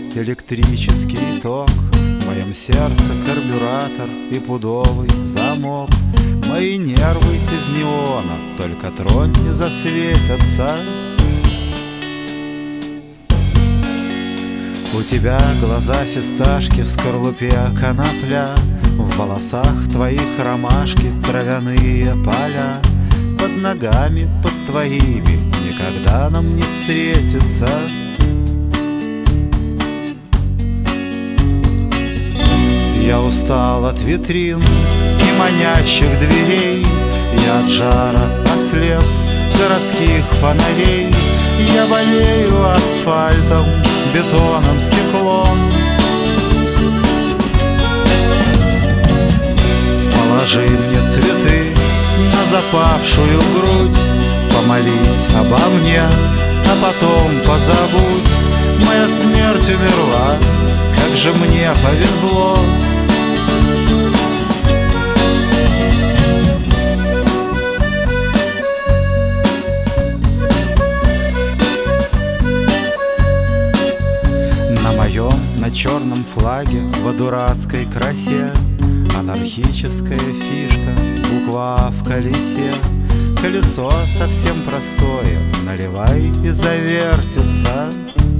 электрический ток, в моем сердце карбюратор и пудовый замок. Мои нервы из неона, только тронь не засветятся. У тебя глаза фисташки, в скорлупе конопля, в волосах твоих ромашки, травяные поля. Под ногами, под твоими никогда нам не встретиться. Я устал от витрин и манящих дверей, я от жара ослеп городских фонарей. Я болею асфальтом, бетоном, стеклом. Положи мне цветы на запавшую грудь, помолись обо мне, а потом позабудь. Моя смерть умерла, как же мне повезло. На черном флаге во дурацкой красе анархическая фишка, буква в колесе. Колесо совсем простое, наливай и завертится.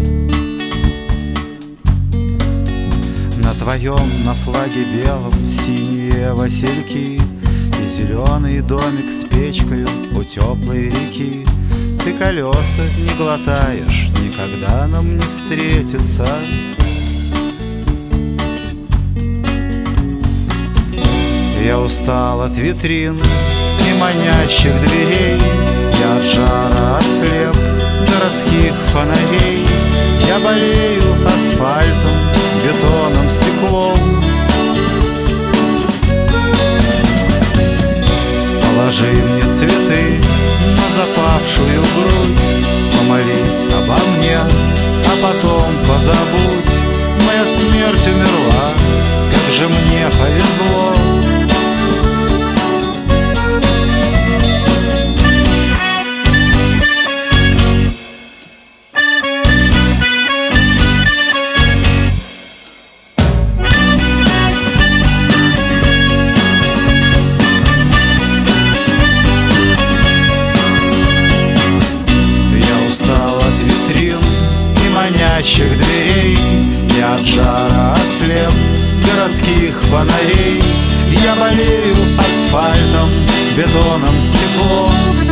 На твоем, на флаге белом синие васильки и зеленый домик с печкою у теплой реки. Ты колеса не глотаешь, никогда нам не встретиться. Я устал от витрин и манящих дверей, я от жара ослеп городских фонарей. Я болею асфальтом, бетоном, стеклом. Положи мне цветы на запавшую грудь, помолись обо мне, а потом позабудь. Моя смерть умерла, как же мне повезло. Манящих дверей, я от жара ослеп городских фонарей. Я болею асфальтом, бетоном, стеклом.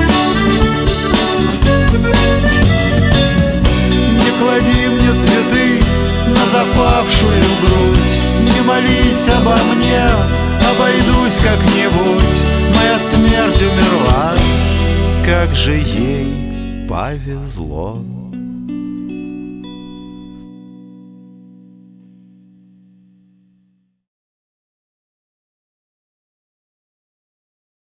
Не клади мне цветы на запавшую грудь, не молись обо мне, обойдусь как-нибудь. Моя смерть умерла, как же ей повезло.